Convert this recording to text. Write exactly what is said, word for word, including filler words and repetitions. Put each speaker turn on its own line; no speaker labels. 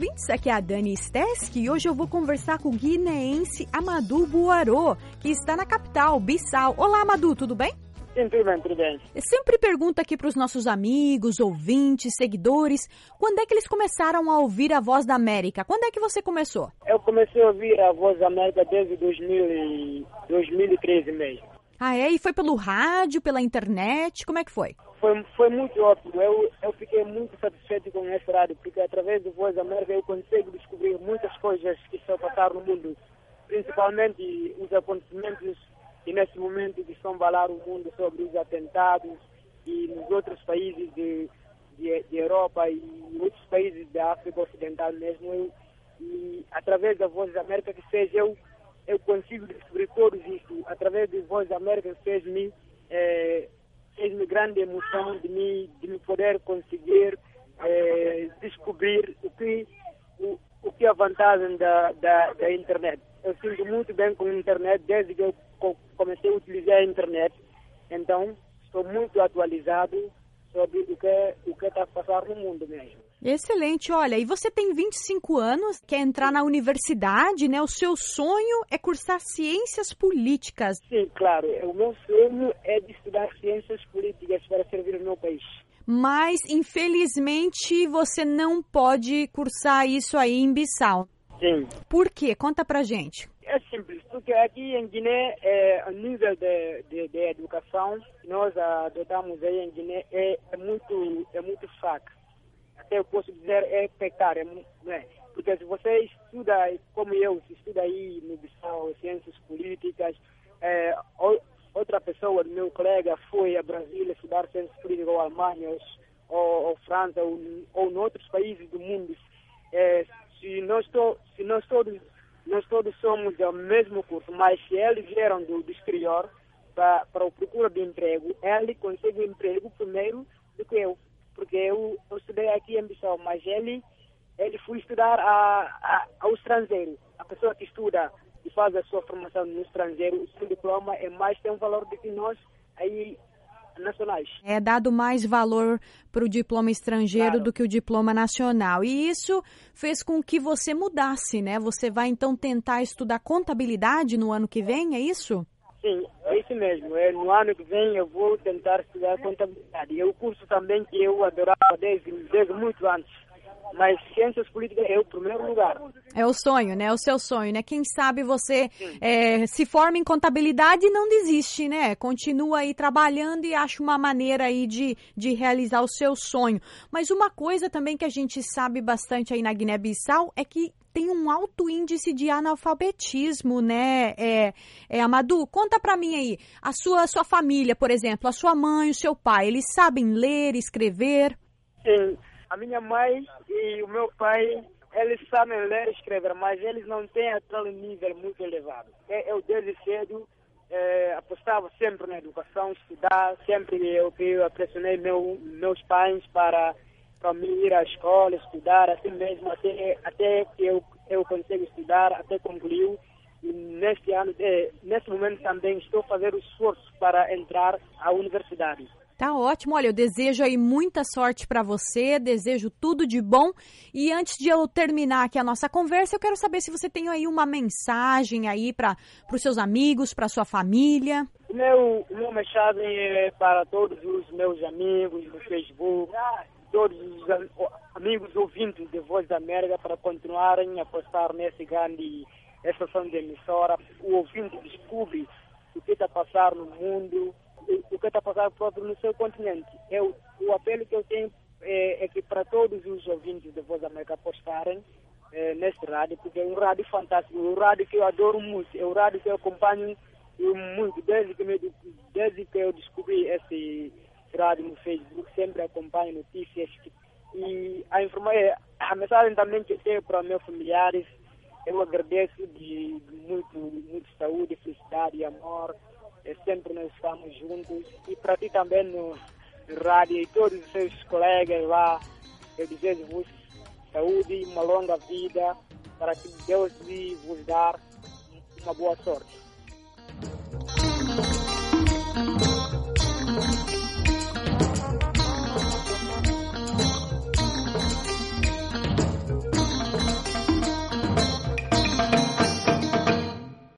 ouvintes, aqui é a Dani Steski e hoje eu vou conversar com o guineense Amadou Buarô, que está na capital, Bissau. Olá, Amadou, tudo bem?
Sim, tudo bem, tudo bem.
Eu sempre pergunto aqui para os nossos amigos, ouvintes, seguidores, quando é que eles começaram a ouvir a Voz da América? Quando é que você começou?
Eu comecei a ouvir a Voz da América desde dois mil e, dois mil e treze mesmo.
Ah, é? E foi pelo rádio, pela internet? Como é que foi?
Foi, foi muito ótimo. Eu, eu fiquei muito satisfeito com esse rádio, porque através do Voz da América eu consigo descobrir muitas coisas que estão a passar no mundo, principalmente os acontecimentos e nesse momento que estão a falar o mundo sobre os atentados e nos outros países de, de, de Europa e outros países da África Ocidental mesmo. Eu, e através da Voz da América que seja eu eu consigo descobrir tudo isso. Através da Voz da América fez-me é, fez-me grande emoção de me, de me poder conseguir é, descobrir o que, o, o que é a vantagem da, da, da internet. Eu sinto muito bem com a internet desde que eu comecei a utilizar a internet. Então, estou muito atualizado sobre o que o que está a passar no mundo mesmo.
Excelente, olha, e você tem vinte e cinco anos, quer entrar na universidade, né? O seu sonho é cursar ciências políticas.
Sim, claro, o meu sonho é de estudar ciências políticas para servir o meu país.
Mas, infelizmente, você não pode cursar isso aí em Bissau.
Sim.
Por quê? Conta pra gente.
É simples, porque aqui em Guiné, é, o nível de, de, de educação que nós adotamos aí em Guiné é, é, muito, é muito fraco. Até eu posso dizer é precária, né? Porque se você estuda, como eu, se estuda aí no Bissau, ciências políticas, é, outra pessoa, meu colega, foi a Brasília estudar ciências políticas, ou Alemanha, ou, ou França, ou, ou em outros países do mundo. É, se nós, to, se nós todos nós todos somos do mesmo curso, mas se eles vieram do, do exterior para a procura de emprego, ele consegue o emprego primeiro do que eu. Porque eu, eu estudei aqui em Bissau, mas ele, ele foi estudar a, a, ao estrangeiro. A pessoa que estuda e faz a sua formação no estrangeiro, o seu diploma é mais, tem um valor do que nós aí nacionais.
É dado mais valor para o diploma estrangeiro
Claro.
do que o diploma nacional. E isso fez com que você mudasse, né? Você vai então tentar estudar contabilidade no ano que vem, é isso?
Sim, é isso mesmo. É, no ano que vem eu vou tentar estudar contabilidade. É o curso também que eu adorava desde, desde muito antes. Mas ciências políticas é o primeiro lugar.
É o sonho, né? É o seu sonho, né? Quem sabe você é, se forma em contabilidade e não desiste, né? Continua aí trabalhando e acha uma maneira aí de, de realizar o seu sonho. Mas uma coisa também que a gente sabe bastante aí na Guiné-Bissau é que tem um alto índice de analfabetismo, né, é, é, Amadou? Conta pra mim aí, a sua, sua família, por exemplo, a sua mãe, o seu pai, eles sabem ler, escrever?
Sim, a minha mãe e o meu pai, eles sabem ler e escrever, mas eles não têm aquele nível muito elevado. Eu, desde cedo, é, apostava sempre na educação, estudar, sempre eu, eu pressionei meu, meus pais para... para mim ir à escola, estudar, assim mesmo, até, até que eu, eu consigo estudar, até concluir. E neste ano, é, neste momento também estou fazendo esforço para entrar à universidade.
Tá ótimo, olha, eu desejo aí muita sorte para você, desejo tudo de bom. E antes de eu terminar aqui a nossa conversa, eu quero saber se você tem aí uma mensagem aí para os seus amigos, para sua família.
O meu, o meu mensagem é para todos os meus amigos no Facebook, todos os amigos ouvintes de Voz da América, para continuarem a apostar nesse grande estação de emissora. O ouvinte descobre o que está a passar no mundo, o que está a passar próprio no seu continente. Eu, o apelo que eu tenho é, é que para todos os ouvintes de Voz da América apostarem é, neste rádio, porque é um rádio fantástico, um rádio que eu adoro muito, é um rádio que eu acompanho muito, desde que, me, desde que eu descobri esse rádio no Facebook, sempre acompanho notícias e a informação, a mensagem também que eu tenho para meus familiares, eu agradeço de muito, muito saúde, felicidade e amor, é, sempre nós estamos juntos, e para ti também no, no rádio e todos os seus colegas lá, eu desejo-vos saúde, uma longa vida, para que Deus vos dar uma boa sorte.